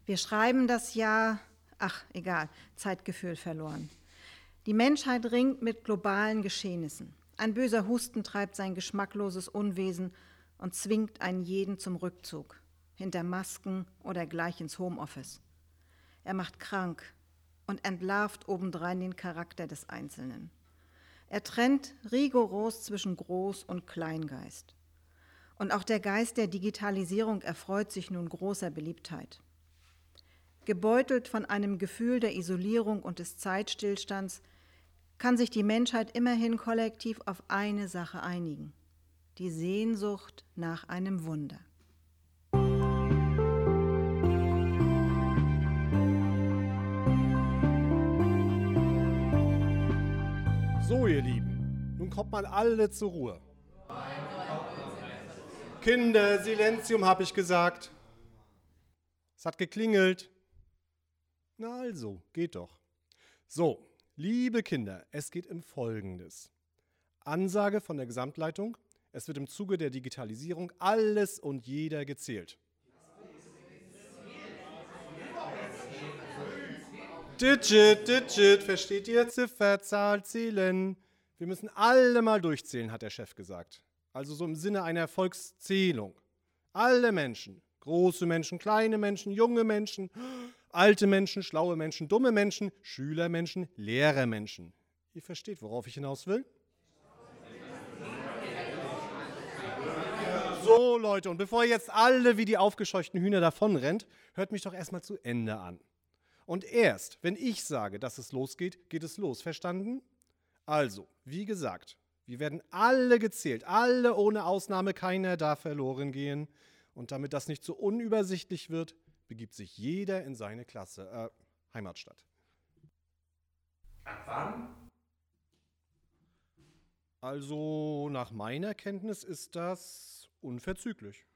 Wir schreiben das Jahr, egal, Zeitgefühl verloren. Die Menschheit ringt mit globalen Geschehnissen. Ein böser Husten treibt sein geschmackloses Unwesen und zwingt einen jeden zum Rückzug, hinter Masken oder gleich ins Homeoffice. Er macht krank und entlarvt obendrein den Charakter des Einzelnen. Er trennt rigoros zwischen Groß- und Kleingeist. Und auch der Geist der Digitalisierung erfreut sich nun großer Beliebtheit. Gebeutelt von einem Gefühl der Isolierung und des Zeitstillstands kann sich die Menschheit immerhin kollektiv auf eine Sache einigen: die Sehnsucht nach einem Wunder. So, ihr Lieben, nun kommt mal alle zur Ruhe. Kinder, Silenzium, habe ich gesagt. Es hat geklingelt. Na also, geht doch. So, liebe Kinder, es geht um Folgendes. Ansage von der Gesamtleitung: Es wird im Zuge der Digitalisierung alles und jeder gezählt. Digit, versteht ihr? Ziffer, Zahl, zählen. Wir müssen alle mal durchzählen, hat der Chef gesagt. Also so im Sinne einer Volkszählung. Alle Menschen, große Menschen, kleine Menschen, junge Menschen, alte Menschen, schlaue Menschen, dumme Menschen, Schülermenschen, Lehrermenschen. Ihr versteht, worauf ich hinaus will? So, Leute, und bevor ihr jetzt alle wie die aufgescheuchten Hühner davonrennt, hört mich doch erstmal zu Ende an. Und erst, wenn ich sage, dass es losgeht, geht es los, verstanden? Also, wie gesagt, wir werden alle gezählt, alle ohne Ausnahme, keiner darf verloren gehen. Und damit das nicht so unübersichtlich wird, begibt sich jeder in seine Klasse, Heimatstadt. Ab wann? Also, nach meiner Kenntnis ist das unverzüglich.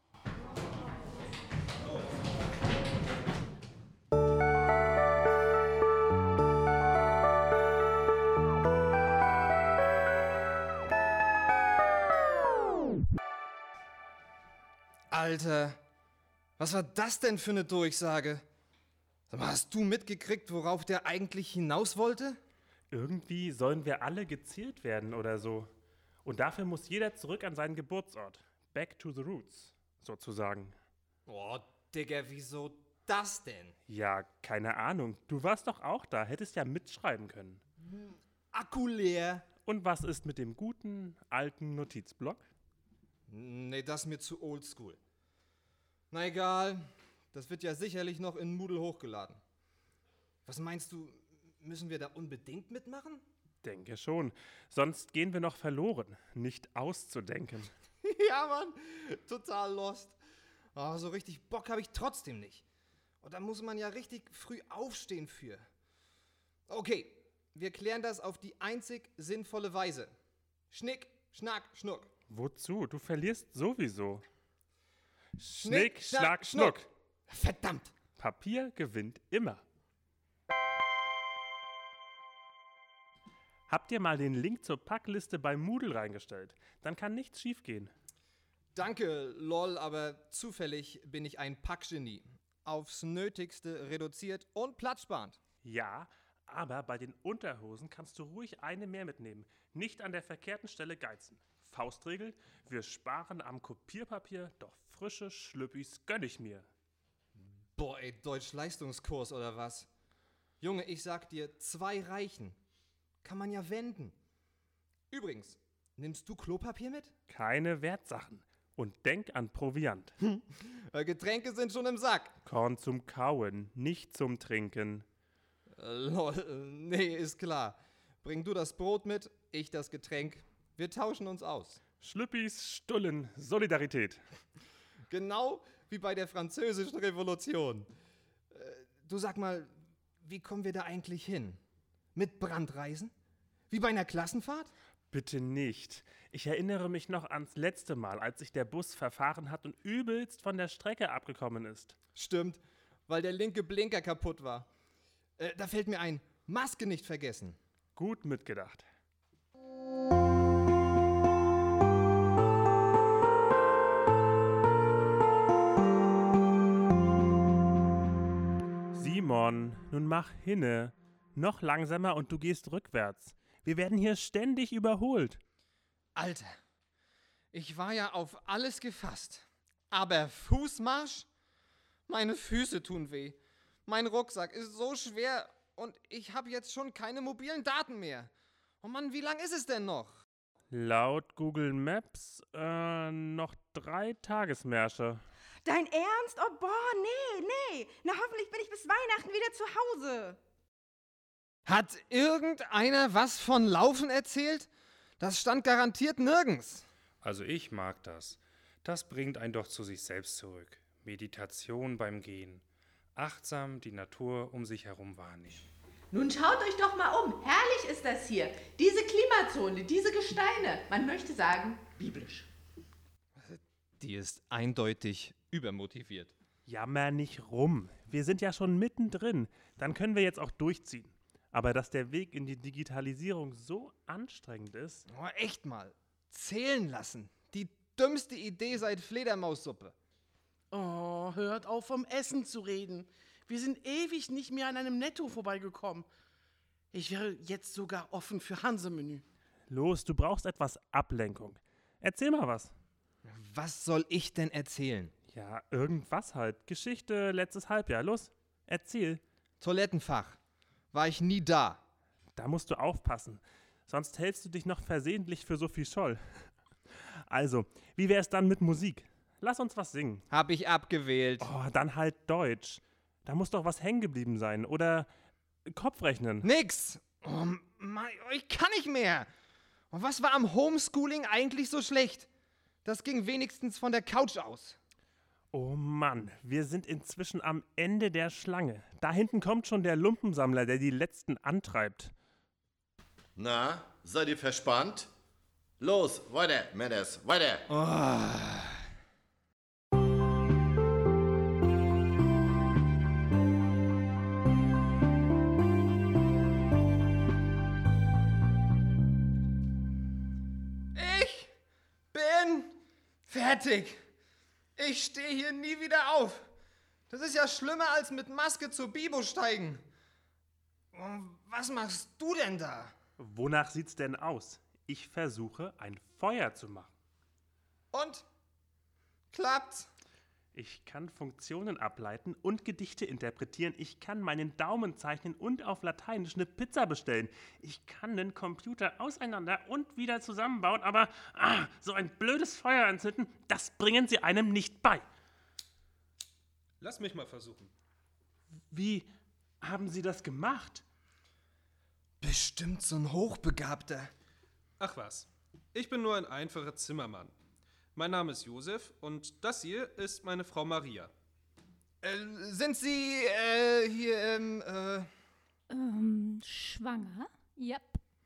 Alter, was war das denn für eine Durchsage? Sag mal, hast du mitgekriegt, worauf der eigentlich hinaus wollte? Irgendwie sollen wir alle gezählt werden oder so. Und dafür muss jeder zurück an seinen Geburtsort. Back to the roots, sozusagen. Oh, Digga, wieso das denn? Ja, keine Ahnung. Du warst doch auch da, hättest ja mitschreiben können. Akku leer. Und was ist mit dem guten, alten Notizblock? Nee, das ist mir zu oldschool. Na egal, das wird ja sicherlich noch in Moodle hochgeladen. Was meinst du, müssen wir da unbedingt mitmachen? Denke schon. Sonst gehen wir noch verloren. Nicht auszudenken. Ja, Mann, total lost. Oh, so richtig Bock habe ich trotzdem nicht. Und da muss man ja richtig früh aufstehen für. Okay, wir klären das auf die einzig sinnvolle Weise. Schnick, schnack, schnuck. Wozu? Du verlierst sowieso. Schnick, schnack, schnuck. Verdammt. Papier gewinnt immer. Habt ihr mal den Link zur Packliste bei Moodle reingestellt? Dann kann nichts schiefgehen. Danke, lol, aber zufällig bin ich ein Packgenie. Aufs Nötigste reduziert und platzsparend. Ja, aber bei den Unterhosen kannst du ruhig eine mehr mitnehmen. Nicht an der verkehrten Stelle geizen. Faustregel: Wir sparen am Kopierpapier, doch frische Schlüppis gönn ich mir. Boah, ey, Deutsch-Leistungskurs oder was? Junge, ich sag dir, 2 reichen. Kann man ja wenden. Übrigens, nimmst du Klopapier mit? Keine Wertsachen. Und denk an Proviant. Getränke sind schon im Sack. Korn zum Kauen, nicht zum Trinken. Lol, nee, ist klar. Bring du das Brot mit, ich das Getränk. Wir tauschen uns aus. Schlüppis, Stullen, Solidarität. Genau wie bei der Französischen Revolution. Du sag mal, wie kommen wir da eigentlich hin? Mit Brandreisen? Wie bei einer Klassenfahrt? Bitte nicht. Ich erinnere mich noch ans letzte Mal, als sich der Bus verfahren hat und übelst von der Strecke abgekommen ist. Stimmt, weil der linke Blinker kaputt war. Da fällt mir ein, Maske nicht vergessen. Gut mitgedacht. Simon, nun mach hinne. Noch langsamer und du gehst rückwärts. Wir werden hier ständig überholt. Alter, ich war ja auf alles gefasst. Aber Fußmarsch? Meine Füße tun weh. Mein Rucksack ist so schwer und ich habe jetzt schon keine mobilen Daten mehr. Oh Mann, wie lang ist es denn noch? Laut Google Maps noch 3 Tagesmärsche. Dein Ernst? Oh, boah, nee. Na, hoffentlich bin ich bis Weihnachten wieder zu Hause. Hat irgendeiner was von Laufen erzählt? Das stand garantiert nirgends. Also ich mag das. Das bringt einen doch zu sich selbst zurück. Meditation beim Gehen. Achtsam die Natur um sich herum wahrnehmen. Nun schaut euch doch mal um. Herrlich ist das hier. Diese Klimazone, diese Gesteine. Man möchte sagen, biblisch. Die ist eindeutig übermotiviert. Jammer nicht rum. Wir sind ja schon mittendrin. Dann können wir jetzt auch durchziehen. Aber dass der Weg in die Digitalisierung so anstrengend ist. Oh, echt mal. Zählen lassen. Die dümmste Idee seit Fledermaussuppe. Oh, hört auf, vom Essen zu reden. Wir sind ewig nicht mehr an einem Netto vorbeigekommen. Ich wäre jetzt sogar offen für Hanse-Menü. Los, du brauchst etwas Ablenkung. Erzähl mal was. Was soll ich denn erzählen? Ja, irgendwas halt. Geschichte letztes Halbjahr. Los, erzähl. Toilettenfach. War ich nie da. Da musst du aufpassen. Sonst hältst du dich noch versehentlich für Sophie Scholl. Also, wie wär's dann mit Musik? Lass uns was singen. Hab ich abgewählt. Oh, dann halt Deutsch. Da muss doch was hängen geblieben sein. Oder Kopfrechnen. Nix. Oh, ich kann nicht mehr. Und was war am Homeschooling eigentlich so schlecht? Das ging wenigstens von der Couch aus. Oh Mann, wir sind inzwischen am Ende der Schlange. Da hinten kommt schon der Lumpensammler, der die Letzten antreibt. Na, seid ihr verspannt? Los, weiter, Männers, weiter. Ich bin fertig. Ich stehe hier nie wieder auf. Das ist ja schlimmer als mit Maske zur Bibo steigen. Was machst du denn da? Wonach sieht's denn aus? Ich versuche, ein Feuer zu machen. Und? Klappt's? Ich kann Funktionen ableiten und Gedichte interpretieren. Ich kann meinen Daumen zeichnen und auf Lateinisch eine Pizza bestellen. Ich kann den Computer auseinander und wieder zusammenbauen, aber so ein blödes Feuer entzünden, das bringen sie einem nicht bei. Lass mich mal versuchen. Wie haben Sie das gemacht? Bestimmt so ein Hochbegabter. Ach was, ich bin nur ein einfacher Zimmermann. Mein Name ist Josef und das hier ist meine Frau Maria. Sind Sie, Schwanger? Yep.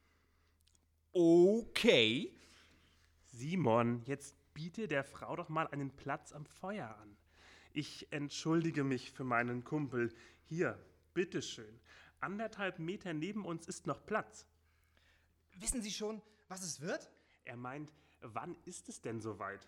Okay. Simon, jetzt biete der Frau doch mal einen Platz am Feuer an. Ich entschuldige mich für meinen Kumpel. Hier, bitteschön. 1,5 Meter neben uns ist noch Platz. Wissen Sie schon, was es wird? Er meint, wann ist es denn soweit?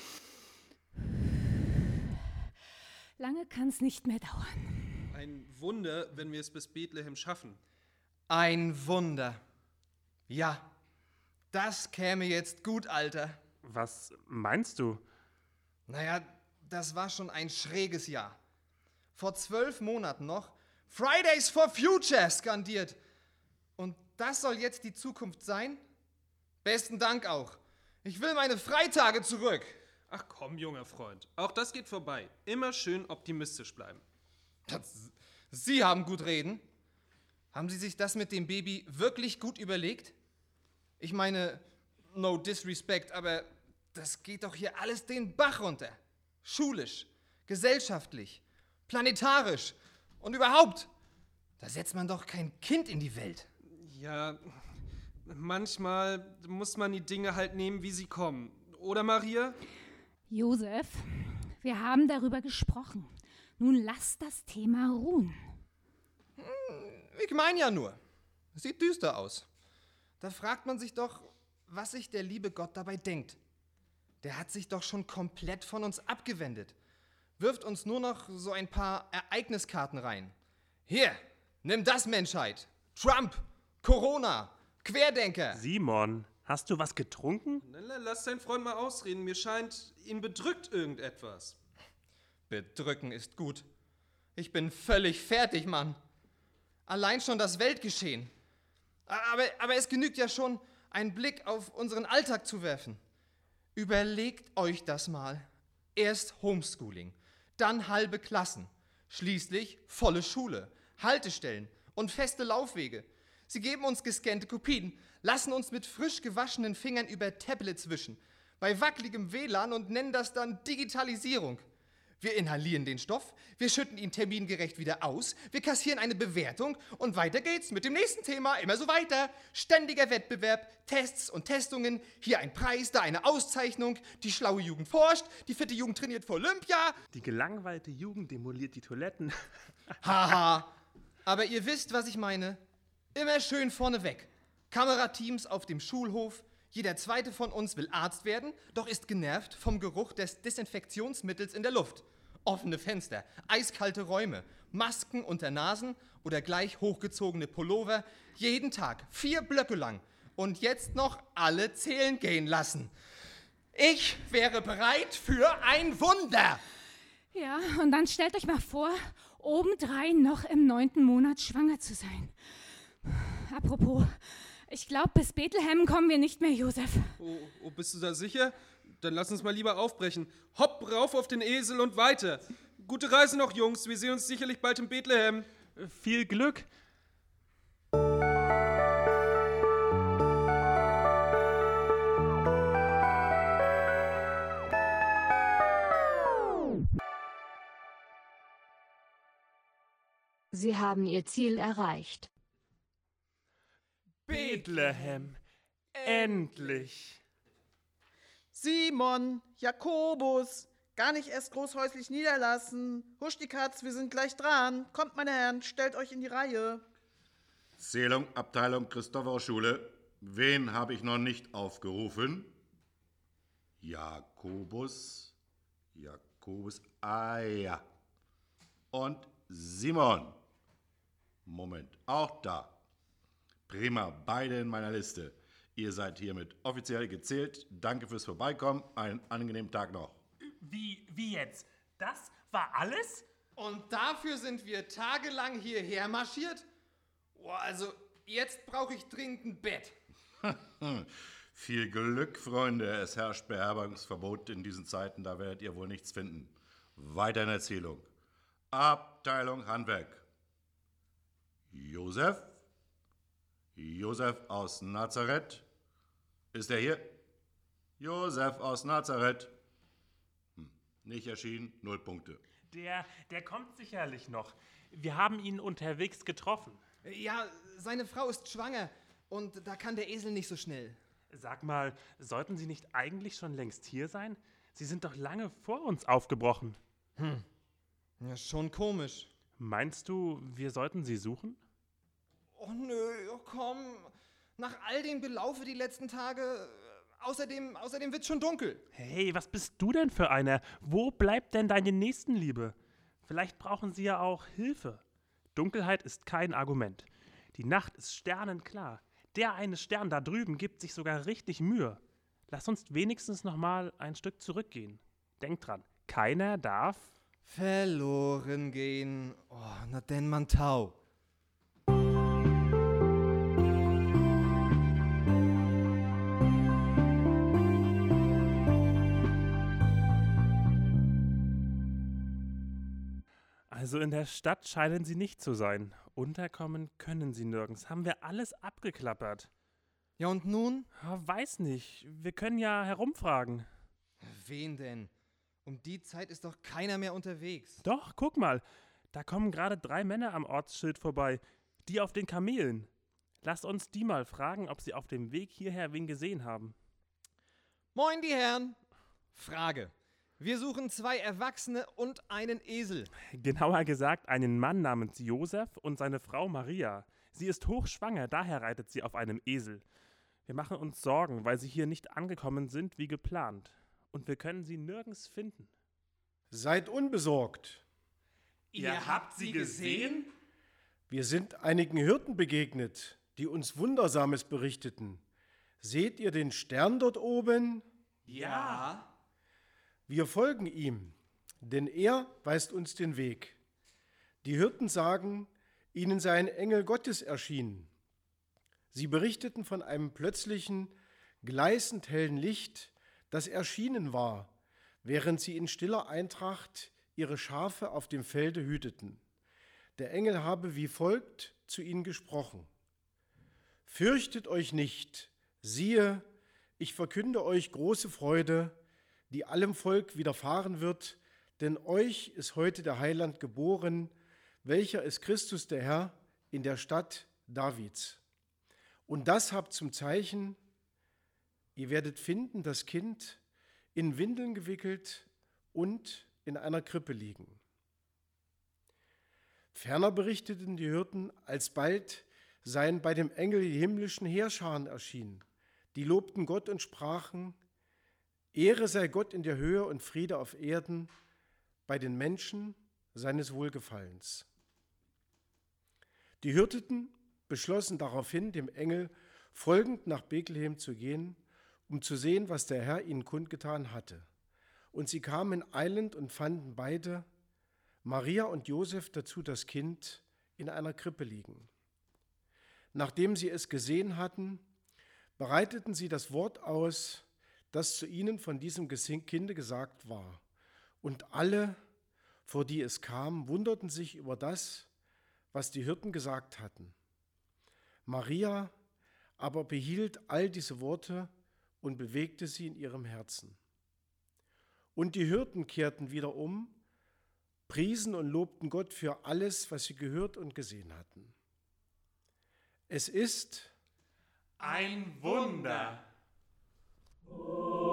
Lange kann's nicht mehr dauern. Ein Wunder, wenn wir es bis Bethlehem schaffen. Ein Wunder. Ja, das käme jetzt gut, Alter. Was meinst du? Naja, das war schon ein schräges Jahr. Vor 12 Monaten noch Fridays for Future skandiert. Und das soll jetzt die Zukunft sein? Besten Dank auch. Ich will meine Freitage zurück. Ach komm, junger Freund, auch das geht vorbei. Immer schön optimistisch bleiben. Sie haben gut reden. Haben Sie sich das mit dem Baby wirklich gut überlegt? Ich meine, no disrespect, aber das geht doch hier alles den Bach runter. Schulisch, gesellschaftlich, planetarisch und überhaupt. Da setzt man doch kein Kind in die Welt. Ja, manchmal muss man die Dinge halt nehmen, wie sie kommen. Oder, Maria? Josef, wir haben darüber gesprochen. Nun lass das Thema ruhen. Ich meine ja nur. Sieht düster aus. Da fragt man sich doch, was sich der liebe Gott dabei denkt. Der hat sich doch schon komplett von uns abgewendet. Wirft uns nur noch so ein paar Ereigniskarten rein. Hier, nimm das, Menschheit. Trump, Corona, Querdenker. Simon, hast du was getrunken? Lass deinen Freund mal ausreden. Mir scheint, ihn bedrückt irgendetwas. Bedrücken ist gut. Ich bin völlig fertig, Mann. Allein schon das Weltgeschehen. Aber es genügt ja schon, einen Blick auf unseren Alltag zu werfen. Überlegt euch das mal. Erst Homeschooling, dann halbe Klassen, schließlich volle Schule, Haltestellen und feste Laufwege. Sie geben uns gescannte Kopien, lassen uns mit frisch gewaschenen Fingern über Tablets wischen, bei wackeligem WLAN und nennen das dann Digitalisierung. Wir inhalieren den Stoff, wir schütten ihn termingerecht wieder aus, wir kassieren eine Bewertung und weiter geht's mit dem nächsten Thema, immer so weiter. Ständiger Wettbewerb, Tests und Testungen, hier ein Preis, da eine Auszeichnung, die schlaue Jugend forscht, die fitte Jugend trainiert für Olympia. Die gelangweilte Jugend demoliert die Toiletten. Haha, aber ihr wisst, was ich meine. Immer schön vorneweg. Kamerateams auf dem Schulhof. Jeder zweite von uns will Arzt werden, doch ist genervt vom Geruch des Desinfektionsmittels in der Luft. Offene Fenster, eiskalte Räume, Masken unter Nasen oder gleich hochgezogene Pullover. Jeden Tag 4 Blöcke lang. Und jetzt noch alle zählen gehen lassen. Ich wäre bereit für ein Wunder. Ja, und dann stellt euch mal vor, obendrein noch im 9. Monat schwanger zu sein. Apropos, ich glaube, bis Bethlehem kommen wir nicht mehr, Josef. Oh, bist du da sicher? Dann lass uns mal lieber aufbrechen. Hopp, rauf auf den Esel und weiter. Gute Reise noch, Jungs. Wir sehen uns sicherlich bald in Bethlehem. Viel Glück. Sie haben Ihr Ziel erreicht. Bethlehem. Endlich. Simon, Jakobus, gar nicht erst großhäuslich niederlassen. Husch die Katz, wir sind gleich dran. Kommt, meine Herren, stellt euch in die Reihe. Zählung, Abteilung Christophorus-Schule. Wen habe ich noch nicht aufgerufen? Jakobus. Ah ja. Und Simon. Moment, auch da. Prima, beide in meiner Liste. Ihr seid hiermit offiziell gezählt. Danke fürs Vorbeikommen. Einen angenehmen Tag noch. Wie jetzt? Das war alles? Und dafür sind wir tagelang hierher marschiert? Boah, also jetzt brauche ich dringend ein Bett. Viel Glück, Freunde. Es herrscht Beherbergungsverbot in diesen Zeiten. Da werdet ihr wohl nichts finden. Weiter in Erzählung. Abteilung Handwerk. Josef aus Nazareth. Ist er hier? Josef aus Nazareth. Nicht erschienen, 0 Punkte. Der kommt sicherlich noch. Wir haben ihn unterwegs getroffen. Ja, seine Frau ist schwanger und da kann der Esel nicht so schnell. Sag mal, sollten Sie nicht eigentlich schon längst hier sein? Sie sind doch lange vor uns aufgebrochen. Ja, schon komisch. Meinst du, wir sollten sie suchen? Oh nö, oh komm. Nach all dem Belaufe die letzten Tage. Außerdem wird's schon dunkel. Hey, was bist du denn für einer? Wo bleibt denn deine Nächstenliebe? Vielleicht brauchen sie ja auch Hilfe. Dunkelheit ist kein Argument. Die Nacht ist sternenklar. Der eine Stern da drüben gibt sich sogar richtig Mühe. Lass uns wenigstens noch mal ein Stück zurückgehen. Denk dran, keiner darf verloren gehen. Oh, na denn man tau. Also in der Stadt scheinen sie nicht zu sein. Unterkommen können sie nirgends. Haben wir alles abgeklappert. Ja und nun? Weiß nicht. Wir können ja herumfragen. Wen denn? Um die Zeit ist doch keiner mehr unterwegs. Doch, guck mal. Da kommen gerade 3 Männer am Ortsschild vorbei. Die auf den Kamelen. Lass uns die mal fragen, ob sie auf dem Weg hierher wen gesehen haben. Moin, die Herren. Frage. Wir suchen 2 Erwachsene und einen Esel. Genauer gesagt einen Mann namens Josef und seine Frau Maria. Sie ist hochschwanger, daher reitet sie auf einem Esel. Wir machen uns Sorgen, weil sie hier nicht angekommen sind wie geplant. Und wir können sie nirgends finden. Seid unbesorgt. Ihr habt sie gesehen? Wir sind einigen Hirten begegnet, die uns Wundersames berichteten. Seht ihr den Stern dort oben? Ja. Wir folgen ihm, denn er weist uns den Weg. Die Hirten sagen, ihnen sei ein Engel Gottes erschienen. Sie berichteten von einem plötzlichen, gleißend hellen Licht, das erschienen war, während sie in stiller Eintracht ihre Schafe auf dem Felde hüteten. Der Engel habe wie folgt zu ihnen gesprochen: Fürchtet euch nicht, siehe, ich verkünde euch große Freude, die allem Volk widerfahren wird, denn euch ist heute der Heiland geboren, welcher ist Christus der Herr in der Stadt Davids. Und das habt zum Zeichen: Ihr werdet finden das Kind in Windeln gewickelt und in einer Krippe liegen. Ferner berichteten die Hirten, alsbald seien bei dem Engel die himmlischen Heerscharen erschienen. Die lobten Gott und sprachen: Ehre sei Gott in der Höhe und Friede auf Erden bei den Menschen seines Wohlgefallens. Die Hirten beschlossen daraufhin, dem Engel folgend nach Bethlehem zu gehen, um zu sehen, was der Herr ihnen kundgetan hatte. Und sie kamen eilend und fanden beide, Maria und Josef, dazu das Kind, in einer Krippe liegen. Nachdem sie es gesehen hatten, breiteten sie das Wort aus, das zu ihnen von diesem Kinde gesagt war. Und alle, vor die es kam, wunderten sich über das, was die Hirten gesagt hatten. Maria aber behielt all diese Worte und bewegte sie in ihrem Herzen. Und die Hirten kehrten wieder um, priesen und lobten Gott für alles, was sie gehört und gesehen hatten. Es ist ein Wunder.